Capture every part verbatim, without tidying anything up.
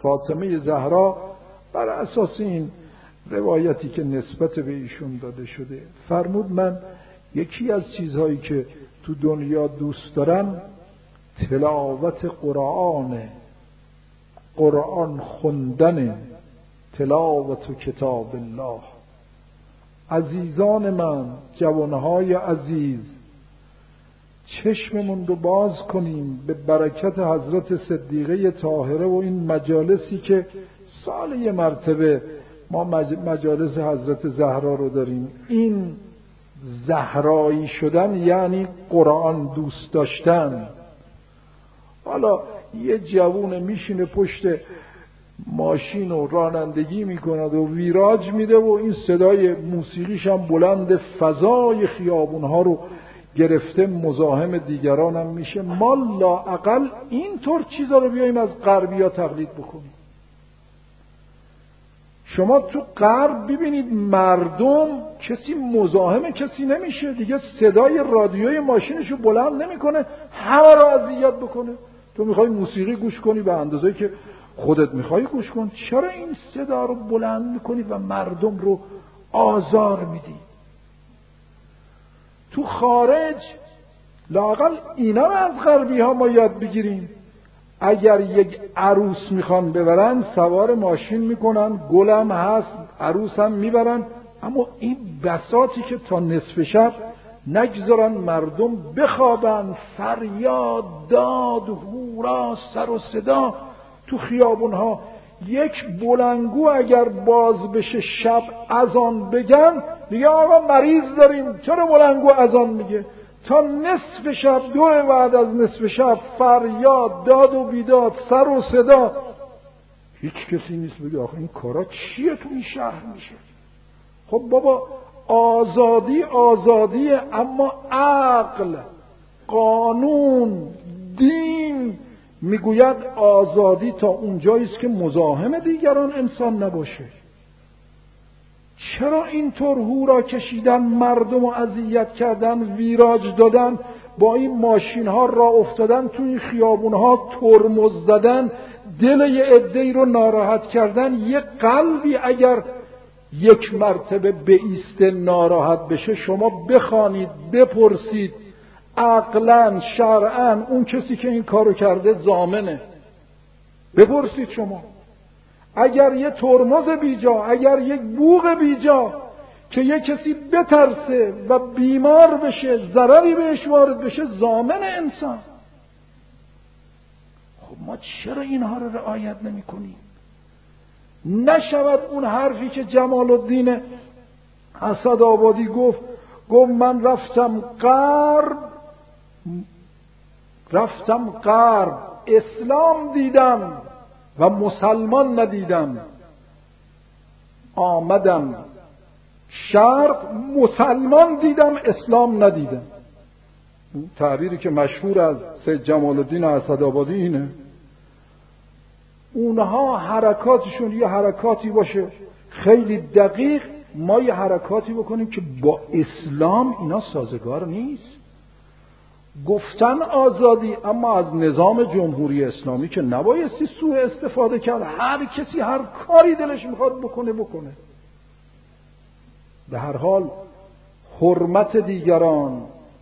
فاطمه زهرا بر اساس این روایتی که نسبت به ایشون داده شده فرمود من یکی از چیزهایی که تو دنیا دوست دارم تلاوت قرآنه، قرآن خوندن، تلاوت کتاب الله. عزیزان من، جوانهای عزیز، چشممون رو باز کنیم به برکت حضرت صدیقه طاهره و این مجالسی که سال یه مرتبه ما مجالس حضرت زهرا رو داریم. این زهرایی شدن یعنی قرآن دوست داشتن. حالا یه جوون میشینه پشت ماشین و رانندگی میکند و ویراج میده و این صدای موسیقیش هم بلند، فضای خیابونها رو گرفته، مزاحم دیگران هم میشه. ما لااقل اینطور چیزا رو بیاییم از غربیا تقلید بکنیم. شما تو غرب ببینید مردم کسی مزاحم کسی نمیشه دیگه، صدای رادیوی ماشینشو بلند نمیکنه همه رو اذیت بکنه. تو میخوای موسیقی گوش کنی به اندازه‌ای که خودت میخوای گوش کن، چرا این صدا رو بلند میکنی و مردم رو آزار میدی؟ تو خارج لااقل اینا رو از غربی ها ما یاد بگیریم. اگر یک عروس میخوان ببرن سوار ماشین میکنن، گلم هست، عروس هم میبرن، اما این بساطی که تا نصف شب نگذارن مردم بخوابن، فریاد، داد، هورا، سر و صدا تو خیابونها. یک بلنگو اگر باز بشه شب اذان بگن میگه آقا مریض داریم، چرا بلنگو اذان میگه؟ تا نصف شب، دو بعد از نصف شب فریاد، داد و بیداد، سر و صدا. هیچ کسی نیست بگه آخه این کارا چیه تو این شهر میشه؟ خب بابا آزادی آزادیه، اما عقل، قانون، دین میگوید آزادی تا اونجایی است که مزاحم دیگران انسان نباشه. چرا اینطور هورا کشیدن، مردم رو اذیت کردن، ویراج دادن، با این ماشین ها راه افتادن، تو این خیابون ها ترمز زدن، دل یه عده‌ای رو ناراحت کردن؟ یه قلبی اگر یک مرتبه بایسته ناراحت بشه، شما بخوانید، بپرسید عقلاً شرعاً اون کسی که این کارو کرده ضامنه. بپرسید شما. اگر یه ترمز بیجا، اگر یک بوق بیجا که یه کسی بترسه و بیمار بشه، ضرری بهش وارد بشه، ضامن انسان. خب ما چرا اینها رو رعایت نمی کنیم؟ نشود اون حرفی که جمال الدین اسدآبادی گفت، گفت من رفتم غرب، رفتم غرب اسلام دیدم و مسلمان ندیدم، آمدم شرق مسلمان دیدم اسلام ندیدم. تعبیری که مشهور از سید جمال الدین اسدآبادی اینه. اونها حرکاتشون یه حرکاتی باشه خیلی دقیق، ما یه حرکاتی بکنیم که با اسلام اینا سازگار نیست. گفتن آزادی، اما از نظام جمهوری اسلامی که نبایستی سوء استفاده کرد. هر کسی هر کاری دلش میخواد بکنه بکنه. به هر حال حرمت دیگران،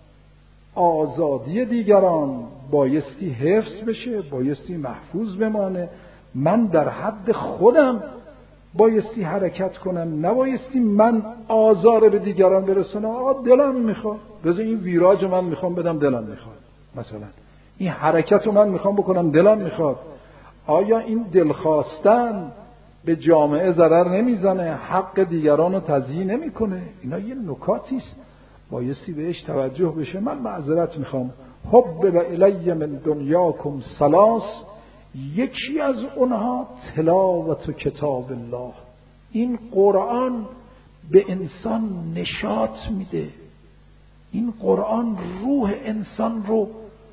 آزادی دیگران بایستی حفظ بشه، بایستی محفوظ بمانه. من در حد خودم بایستی حرکت کنم، نبایستی من آزار به دیگران برسونم. آقا دلم میخواد بذار این ویراج من میخوام بدم، دلم میخواد، مثلا این حرکت رو من میخوام بکنم، دلم میخواد. آیا این دلخواستن به جامعه ضرر نمیزنه؟ حق دیگران رو تضییع نمیکنه؟ اینا یه نکاتی است بایستی بهش توجه بشه. من معذرت میخوام. حبب الی من دنیاکم ثلاث، یکی از اونها تلاوت کتاب الله. این قرآن به انسان نشاط میده، این قرآن روح انسان رو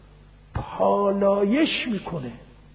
پالایش میکنه.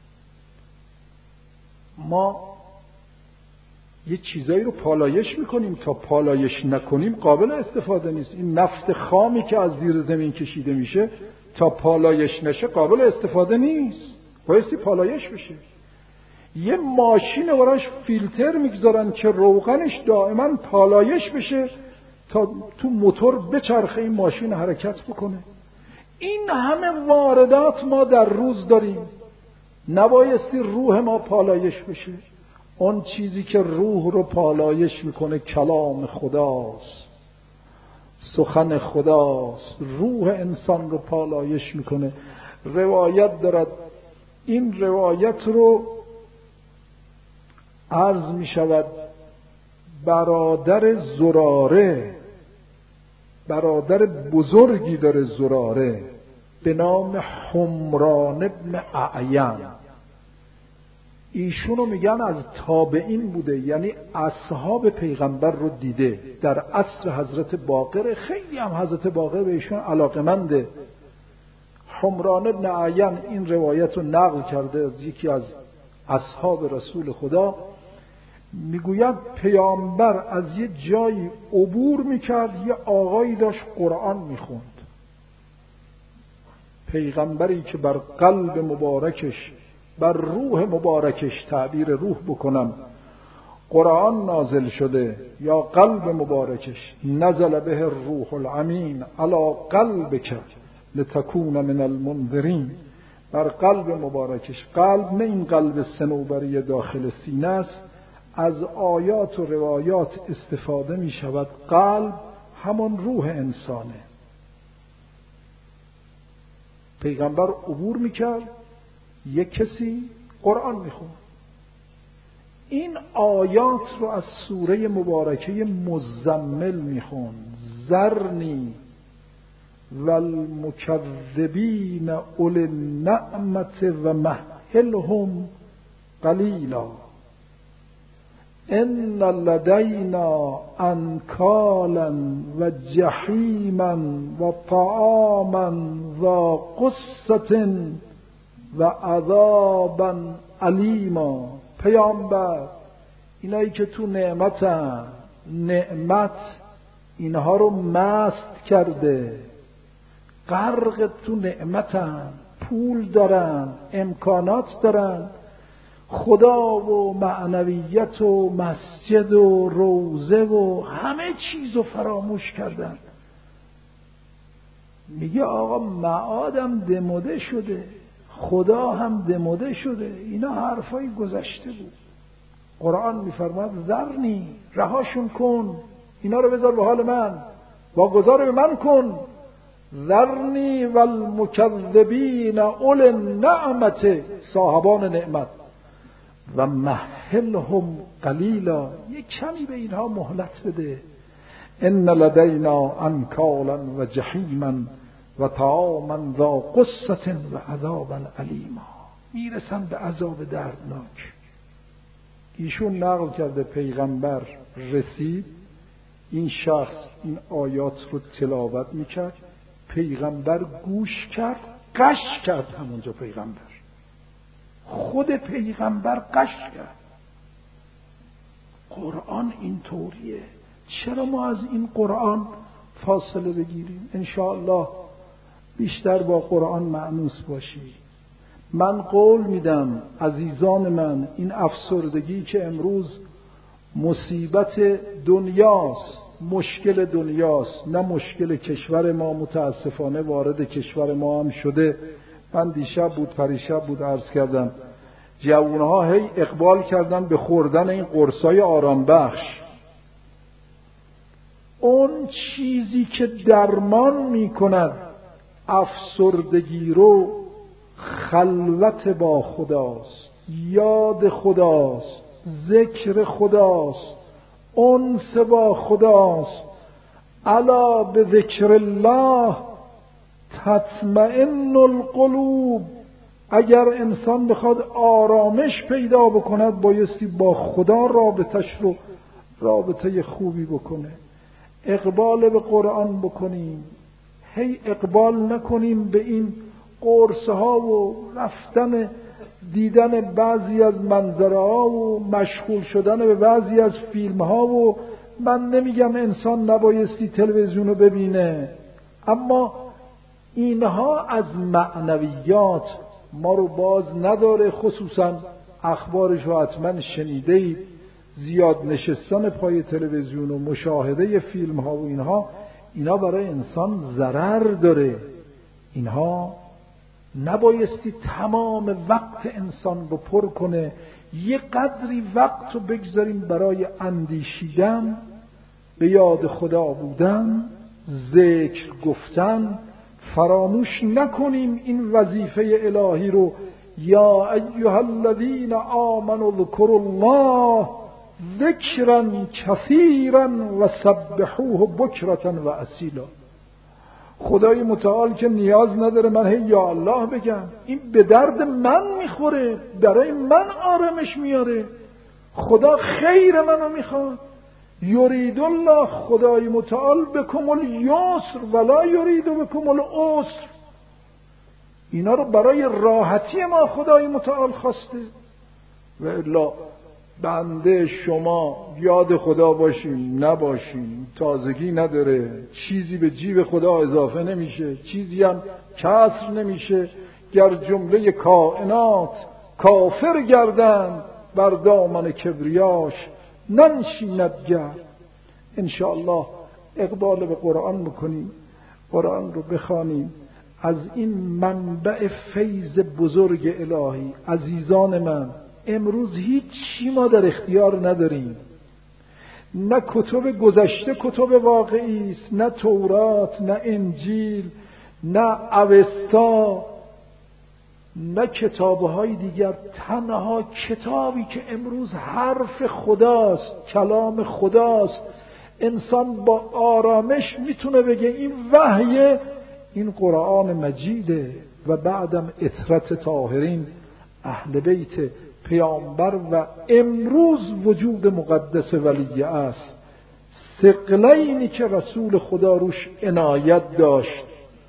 ما یه چیزایی رو پالایش میکنیم، تا پالایش نکنیم قابل استفاده نیست. این نفت خامی که از زیر زمین کشیده میشه تا پالایش نشه قابل استفاده نیست، بایستی پالایش بشه. یه ماشین براش فیلتر میگذارن که روغنش دائما پالایش بشه تا تو موتور بچرخه این ماشین حرکت بکنه. این همه واردات ما در روز داریم، نبایستی روح ما پالایش بشه؟ اون چیزی که روح رو پالایش میکنه کلام خداست، سخن خداست، روح انسان رو پالایش میکنه. روایت دارد، این روایت رو عرض میشود برادر زراره، برادر بزرگی داره زراره به نام حمران ابن اعین، ایشونو میگن از تابعین بوده، یعنی اصحاب پیغمبر رو دیده در عصر حضرت باقر. خیلی هم حضرت باقر به ایشون علاقمنده. حمران ابن اعین این روایت رو نقل کرده از یکی از اصحاب رسول خدا، میگوید پیامبر از یه جایی عبور میکرد، یه آقایی داشت قرآن میخوند. پیغمبری که بر قلب مبارکش، بر روح مبارکش، تعبیر روح بکنم، قرآن نازل شده، یا قلب مبارکش نزل به الروح الامین علی قلبک لتکون من المنذرین، بر قلب مبارکش، قلب نه این قلب صنوبری داخل سینه است، از آیات و روایات استفاده می شود. قلب همون روح انسانه. پیغمبر عبور می کرد، یک کسی قرآن می خوند. این آیات رو از سوره مبارکه مزمل می خوند. ذرنی والمکذبین اولی النعمت و مهلهم قلیلا ان لدینا انکالا و جحیما و طعاما ذا غصة و عذابا علیما. پیامبر اینایی که تو نعمتن، نعمت اینها رو مست کرده، غرق تو نعمتن، پول دارن، امکانات دارن، خدا و معنویت و مسجد و روزه و همه چیزو فراموش کردن. میگه آقا معادم دموده شده، خدا هم دموده شده، اینا حرفای گذشته بود. قرآن میفرماد ذرنی، رهاشون کن، اینا رو بذار به حال من، واگذار به من کن. ذرنی والمکذبین اول النعمت، صاحبان نعمت، و مهلهم قلیلا، یک کمی به اینها مهلت بده. ان لدینا انکالا و جحیما و طعاما ذا غصة و عذابا علیما. میرسن به عذاب دردناک. ایشون نقل کرده پیغمبر رسید، این شخص این آیات رو تلاوت میکرد، پیغمبر گوش کرد، قش کرد. همونجا پیغمبر، خود پیغمبر قش کرد. قرآن این طوریه. چرا ما از این قرآن فاصله بگیریم؟ انشاءالله بیشتر با قرآن مأنوس باشیم. من قول میدم عزیزان من، این افسردگی که امروز مصیبت دنیاست، مشکل دنیاست، نه مشکل کشور ما، متاسفانه وارد کشور ما هم شده. من دیشب بود پریشب بود عرض کردم، جوانها هی اقبال کردن به خوردن این قرصای آرام بخش. اون چیزی که درمان میکند افسردگی رو خلوت با خداست، یاد خداست، ذکر خداست، انس با خداست. الا به ذکر الله تطمئن القلوب. اگر انسان بخواد آرامش پیدا بکند بایستی با خدا رابطش رو رابطه خوبی بکنه. اقبال به قرآن بکنیم، هی اقبال نکنیم به این قرص ها و رفتن دیدن بعضی از منظره ها و مشغول شدن به بعضی از فیلم ها. و من نمیگم انسان نبایستی تلویزیون رو ببینه، اما اینها از معنویات ما رو باز نداره، خصوصا اخبارش رو حتما شنیدید، زیاد نشستن پای تلویزیون و مشاهده فیلم ها و اینها، اینا برای انسان ضرر داره. اینها نبایستی تمام وقت انسان رو پر کنه. یه قدری وقت رو بگذاریم برای اندیشیدن، به یاد خدا بودن، ذکر گفتن. فراموش نکنیم این وظیفه الهی رو. یا ایها الذین آمنوا اذکروا الله ذکرا کثیرا و سبحوه بکرة و اصیلا. خدای متعال که نیاز نداره من هی یا الله بگم، این به درد من میخوره، برای من آرامش میاره. خدا خیر منو میخواد. یرید الله، خدای متعال بکم الیسر ولا یرید بکم العسر. اینا رو برای راحتی ما خدای متعال خواسته. و الا بنده شما یاد خدا باشیم نباشیم تازگی نداره، چیزی به جیب خدا اضافه نمیشه، چیزی هم کسر نمیشه. گر جمله کائنات کافر گردند، بر دامن کبریاش ننشیند گرد. انشاءالله اقبال به قرآن بکنیم، قرآن رو بخوانیم، از این منبع فیض بزرگ الهی. عزیزان من، امروز هیچ چی ما در اختیار نداریم. نه کتب گذشته کتب واقعی است، نه تورات، نه انجیل، نه اوستا، نه کتابهای دیگر. تنها کتابی که امروز حرف خداست، کلام خداست، انسان با آرامش میتونه بگه این وحی، این قرآن مجیده. و بعدم اطرت طاهرین اهل بیت پیامبر و امروز وجود مقدس ولیه است. ثقلینی که رسول خدا روش عنایت داشت،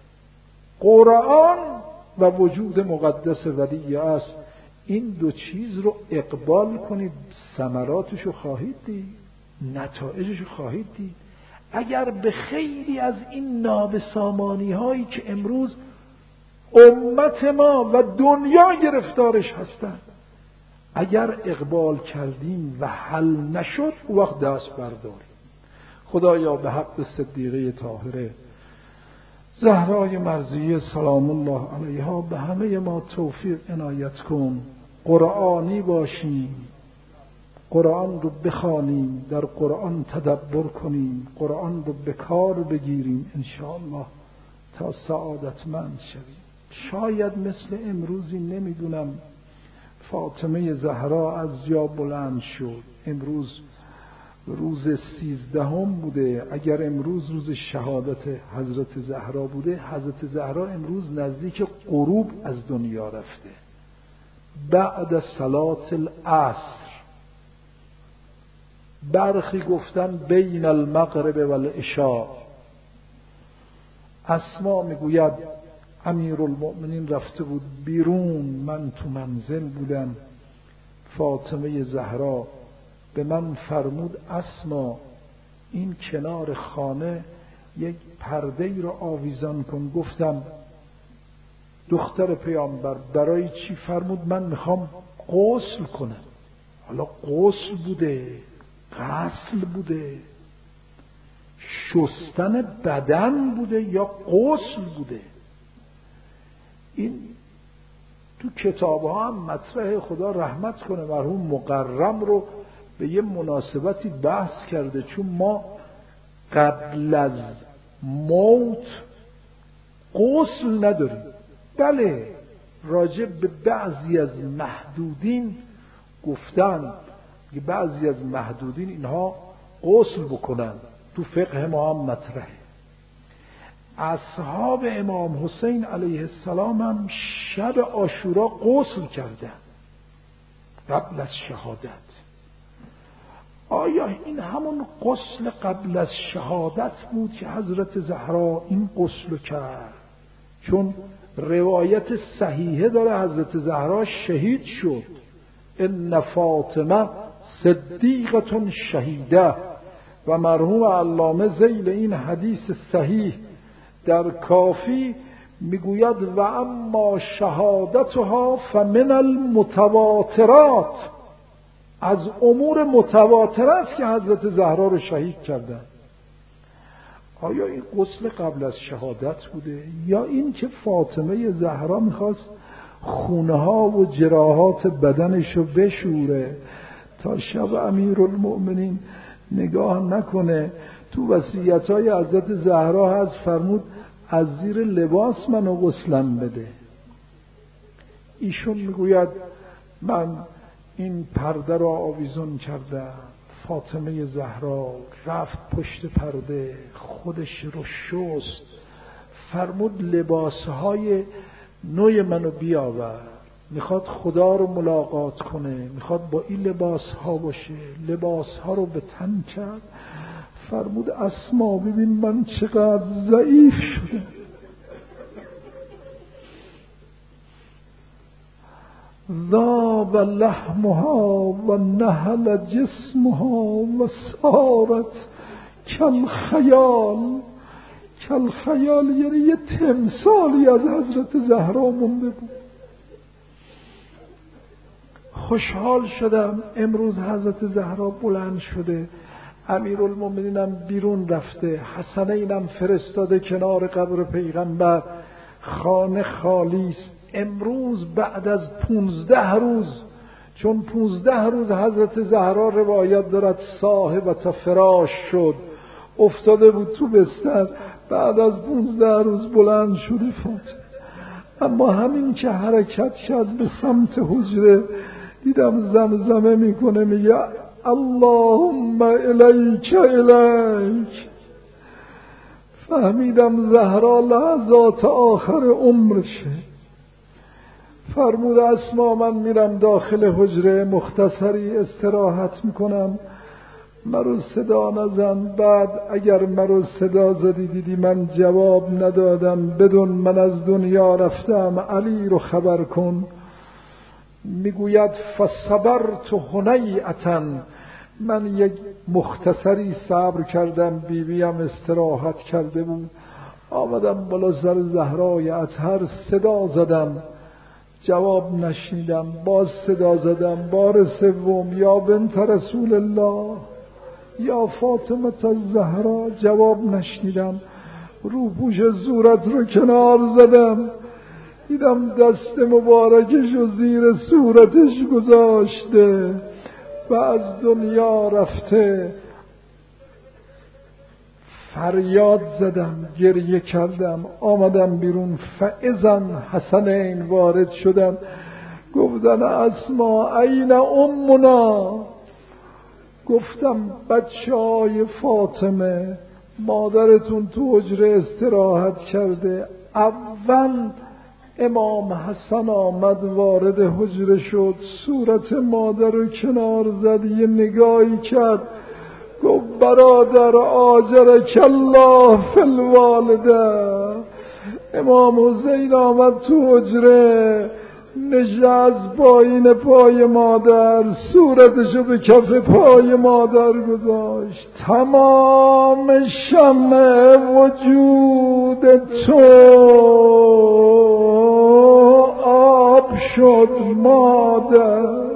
قرآن و وجود مقدس ولیه است. این دو چیز رو اقبال کنید، ثمراتشو خواهید دید، نتایجشو خواهید دید. اگر به خیلی از این نابسامانی هایی که امروز امت ما و دنیا گرفتارش هستند، اگر اقبال کردیم و حل نشد، او وقت دست برداریم. خدایا به حق صدیقه طاهره زهرای مرضیه سلام الله علیها به همه ما توفیق عنایت کن. قرآنی باشیم، قرآن رو بخوانیم، در قرآن تدبر کنیم، قرآن رو به کار بگیریم انشاءالله تا سعادتمند شویم. شاید مثل امروزی نمیدونم فاطمه زهرا از جا بلند شد. امروز روز سیزدهم بوده. اگر امروز روز شهادت حضرت زهرا بوده، حضرت زهرا امروز نزدیک غروب از دنیا رفته، بعد صلات العصر. برخی گفتن بین المغرب و العشاء. اسما میگوید امیرالمؤمنین رفته بود بیرون، من تو منزل بودم. فاطمه زهرا به من فرمود اسما این کنار خانه یک پرده‌ای رو آویزان کن. گفتم دختر پیامبر برای چی؟ فرمود من میخوام غسل کنم. حالا غسل بوده، غسل بوده، شستن بدن بوده یا غسل بوده؟ این تو کتاب ها هم مطرح. خدا رحمت کنه مرحوم مقرم رو به یه مناسبتی بحث کرده، چون ما قبل از موت غسل نداریم. بله راجع به بعضی از محدودین گفتن که بعضی از محدودین اینها غسل بکنن، تو فقه ما هم مطرحه. اصحاب امام حسین علیه السلام هم شب عاشورا غسل کردن قبل از شهادت. آیا این همون غسل قبل از شهادت بود که حضرت زهرا این غسل کرد؟ چون روایت صحیحه داره حضرت زهرا شهید شد. ان فاطمه صدیقه شهیده. و مرحوم علامه ذیل این حدیث صحیح در کافی میگوید و اما شهادتها فمن المتواترات، از امور متواتر است که حضرت زهرا رو شهید کردن. آیا این غسل قبل از شهادت بوده یا این که فاطمه زهرا میخواست خونه ها و جراحات بدنش رو بشوره تا شب امیرالمؤمنین نگاه نکنه؟ تو وصیت‌های حضرت زهرا هست فرمود از زیر لباس منو غسلم بده. ایشون میگوید من این پرده را آویزون کردم. فاطمه زهرا رفت پشت پرده، خودش رو شست، فرمود لباسهای نوع منو بیاور. میخواد خدا رو ملاقات کنه، میخواد با این لباسها باشه. لباسها رو به تن کرد. فرمود اسما ببین من چقدر ضعیف شده. ذاب لحمها و نهل جسمها و صارت کالخیال. کالخیال یعنی یه تمثالی از حضرت زهرا مونده بود. خوشحال شدم امروز حضرت زهرا بلند شده، امیرالمومنینم بیرون رفته، حسنینم فرستاده کنار قبر پیغمبر، خانه خالی است. امروز بعد از پونزده روز، چون پونزده روز حضرت زهرا روایت دارد صاحبت فراش شد، افتاده بود تو بستر، بعد از پونزده روز بلند شده فاطمه. اما همین که حرکت کرد به سمت حجره، دیدم زمزمه میکنه، میگه اللهم الیک الیک. فهمیدم زهرا لحظات آخر عمرشه. فرمود اسما من میرم داخل حجره مختصری استراحت میکنم، مرو صدا نزن. بعد اگر مرو صدا زدی دیدی من جواب ندادم، بدون من از دنیا رفتم، علی رو خبر کن. میگوید فصبرت هنیئة، من یک مختصری صبر کردم، بیبیم استراحت کرده بود. آمدم بالا سر زهرای اطهر صدا زدم، جواب نشنیدم. باز صدا زدم بار سوم، یا بنت رسول الله یا فاطمه الزهرا، جواب نشنیدم. روپوش صورت رو کنار زدم، دیدم دست مبارکش رو زیر صورتش گذاشته و از دنیا رفته. فریاد زدم، گریه کردم، آمدم بیرون. فاذا حسنین وارد شدن، گفتن اسما این امنا. گفتم بچه های فاطمه، مادرتون تو حجره استراحت کرده. اول امام حسن آمد وارد حجره شد، صورت مادر رو کنار زد، یه نگاهی کرد، گفت برادر آجرک الله فی الوالده. امام حسین آمد تو حجره، نشست پایین پای مادر، صورتشو به کف پای مادر گذاشت. تمام شمع وجود تو آب شد مادر،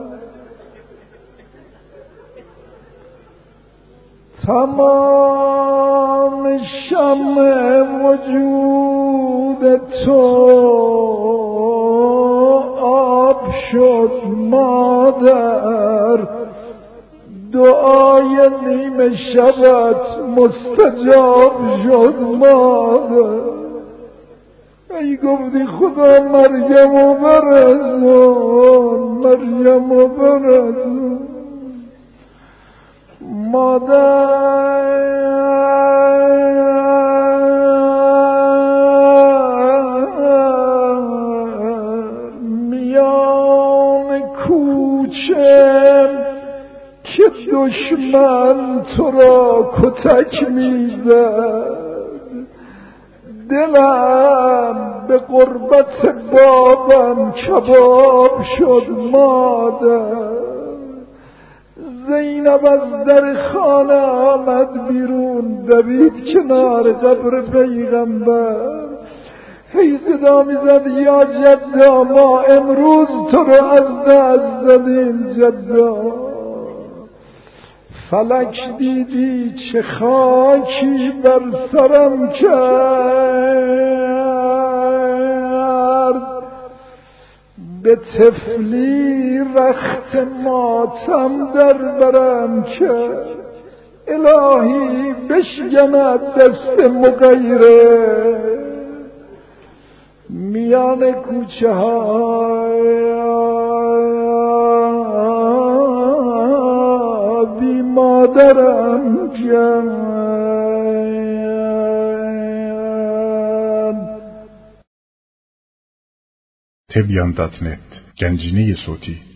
تمام شمع وجود تو آب شد مادر، دعای نیمه شبت مستجاب شد مادر. ای گفتی خدا مریم و برزون، مریم و برزون مادر. میان کوچه که دشمن تو را کتک میزد، دلم به قربت بابم کباب شد مادر. زینب از در خانه آمد بیرون، دوید کنار قبر پیغمبر، هی صدا میزد یا جدا ما امروز تو رو از دست دادیم جدا. فلک دیدی چه خاکی بر سرم کرد، به طفلی رخت ماتم در برم کرد. الهی بشکند دست مغیره میان کوچه ها بی مادرم کرد. تبیان دات نت گنجینه صوتی